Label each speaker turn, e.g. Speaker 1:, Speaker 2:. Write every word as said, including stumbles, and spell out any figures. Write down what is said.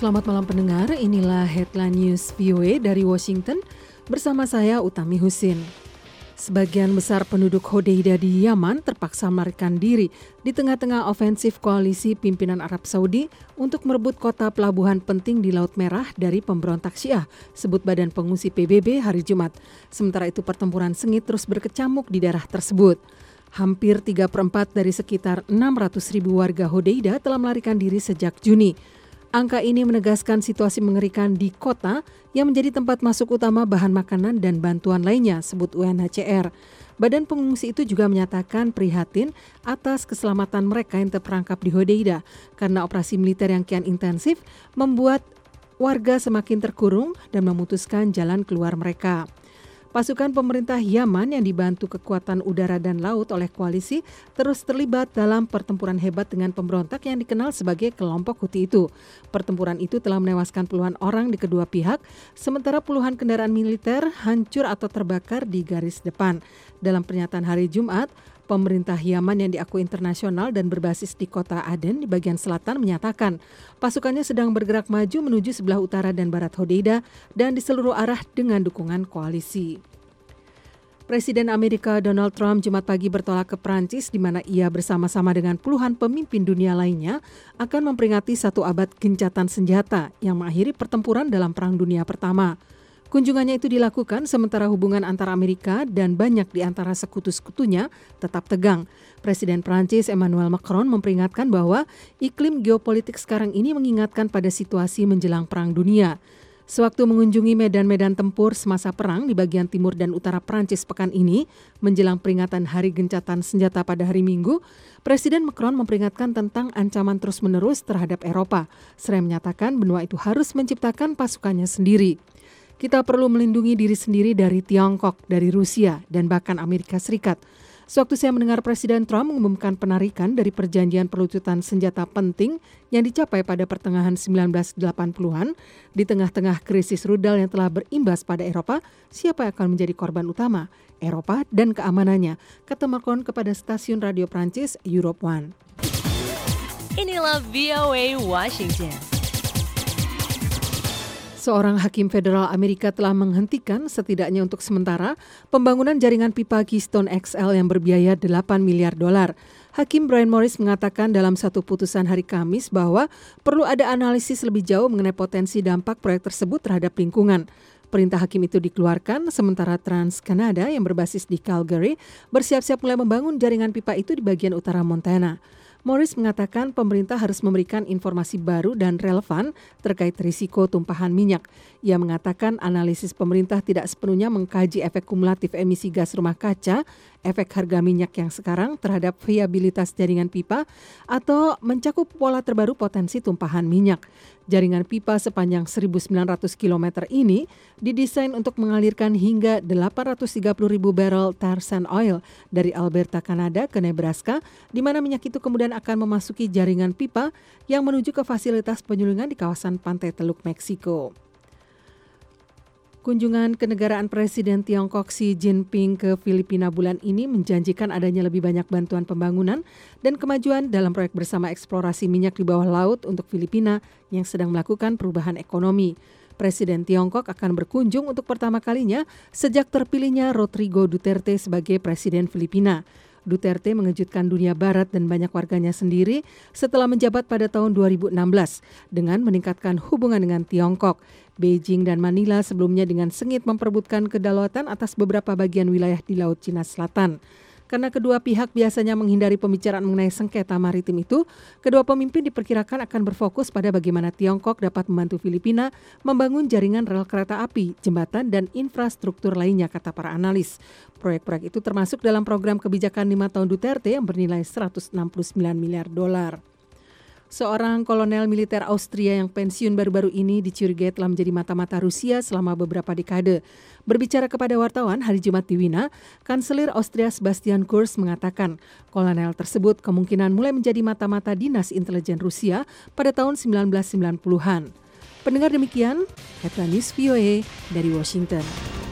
Speaker 1: Selamat malam pendengar, inilah Headline News V O A dari Washington bersama saya Utami Husin. Sebagian besar penduduk Hodeida di Yaman terpaksa melarikan diri di tengah-tengah ofensif koalisi pimpinan Arab Saudi untuk merebut kota pelabuhan penting di Laut Merah dari pemberontak Syiah, sebut Badan Pengungsi P B B hari Jumat. Sementara itu pertempuran sengit terus berkecamuk di daerah tersebut. Hampir tiga per empat dari sekitar enam ratus ribu warga Hodeida telah melarikan diri sejak Juni. Angka ini menegaskan situasi mengerikan di kota yang menjadi tempat masuk utama bahan makanan dan bantuan lainnya, sebut U N H C R. Badan pengungsi itu juga menyatakan prihatin atas keselamatan mereka yang terperangkap di Hodeida karena operasi militer yang kian intensif membuat warga semakin terkurung dan memutuskan jalan keluar mereka. Pasukan pemerintah Yaman yang dibantu kekuatan udara dan laut oleh koalisi terus terlibat dalam pertempuran hebat dengan pemberontak yang dikenal sebagai kelompok Houthi itu. Pertempuran itu telah menewaskan puluhan orang di kedua pihak, sementara puluhan kendaraan militer hancur atau terbakar di garis depan. Dalam pernyataan hari Jumat, pemerintah Yaman yang diakui internasional dan berbasis di kota Aden di bagian selatan menyatakan pasukannya sedang bergerak maju menuju sebelah utara dan barat Hodeida dan di seluruh arah dengan dukungan koalisi. Presiden Amerika Donald Trump Jumat pagi bertolak ke Prancis di mana ia bersama-sama dengan puluhan pemimpin dunia lainnya akan memperingati satu abad gencatan senjata yang mengakhiri pertempuran dalam Perang Dunia Pertama. Kunjungannya itu dilakukan sementara hubungan antara Amerika dan banyak di antara sekutu-sekutunya tetap tegang. Presiden Prancis Emmanuel Macron memperingatkan bahwa iklim geopolitik sekarang ini mengingatkan pada situasi menjelang Perang Dunia. Sewaktu mengunjungi medan-medan tempur semasa perang di bagian timur dan utara Prancis pekan ini, menjelang peringatan Hari Gencatan Senjata pada hari Minggu, Presiden Macron memperingatkan tentang ancaman terus-menerus terhadap Eropa. Seraya menyatakan benua itu harus menciptakan pasukannya sendiri. Kita perlu melindungi diri sendiri dari Tiongkok, dari Rusia, dan bahkan Amerika Serikat. Sewaktu saya mendengar Presiden Trump mengumumkan penarikan dari perjanjian pelucutan senjata penting yang dicapai pada pertengahan sembilan belas delapan puluhan, di tengah-tengah krisis rudal yang telah berimbas pada Eropa, siapa yang akan menjadi korban utama? Eropa dan keamanannya, kata Macron kepada stasiun radio Prancis Europe One.
Speaker 2: Inilah V O A Washington.
Speaker 1: Seorang hakim federal Amerika telah menghentikan setidaknya untuk sementara pembangunan jaringan pipa Keystone X L yang berbiaya delapan miliar dolar. Hakim Brian Morris mengatakan dalam satu putusan hari Kamis bahwa perlu ada analisis lebih jauh mengenai potensi dampak proyek tersebut terhadap lingkungan. Perintah hakim itu dikeluarkan sementara TransCanada yang berbasis di Calgary bersiap-siap mulai membangun jaringan pipa itu di bagian utara Montana. Morris mengatakan pemerintah harus memberikan informasi baru dan relevan terkait risiko tumpahan minyak. Ia mengatakan analisis pemerintah tidak sepenuhnya mengkaji efek kumulatif emisi gas rumah kaca, efek harga minyak yang sekarang terhadap viabilitas jaringan pipa, atau mencakup pola terbaru potensi tumpahan minyak. Jaringan pipa sepanjang seribu sembilan ratus kilometer ini didesain untuk mengalirkan hingga delapan ratus tiga puluh ribu barrel tar sand oil dari Alberta, Kanada ke Nebraska, di mana minyak itu kemudian akan memasuki jaringan pipa yang menuju ke fasilitas penyulingan di kawasan pantai Teluk Meksiko. Kunjungan kenegaraan Presiden Tiongkok Xi Jinping ke Filipina bulan ini menjanjikan adanya lebih banyak bantuan pembangunan dan kemajuan dalam proyek bersama eksplorasi minyak di bawah laut untuk Filipina yang sedang melakukan perubahan ekonomi. Presiden Tiongkok akan berkunjung untuk pertama kalinya sejak terpilihnya Rodrigo Duterte sebagai Presiden Filipina. Duterte mengejutkan dunia barat dan banyak warganya sendiri setelah menjabat pada tahun dua ribu enam belas dengan meningkatkan hubungan dengan Tiongkok. Beijing dan Manila sebelumnya dengan sengit memperebutkan kedaulatan atas beberapa bagian wilayah di Laut Cina Selatan. Karena kedua pihak biasanya menghindari pembicaraan mengenai sengketa maritim itu, kedua pemimpin diperkirakan akan berfokus pada bagaimana Tiongkok dapat membantu Filipina membangun jaringan rel kereta api, jembatan, dan infrastruktur lainnya, kata para analis. Proyek-proyek itu termasuk dalam program kebijakan lima tahun Duterte yang bernilai seratus enam puluh sembilan miliar dolar. Seorang kolonel militer Austria yang pensiun baru-baru ini dicurigai telah menjadi mata-mata Rusia selama beberapa dekade. Berbicara kepada wartawan hari Jumat di Wina, Kanselir Austria Sebastian Kurz mengatakan kolonel tersebut kemungkinan mulai menjadi mata-mata dinas intelijen Rusia pada tahun sembilan belas sembilan puluhan. Pendengar demikian, Headline News V O A dari Washington.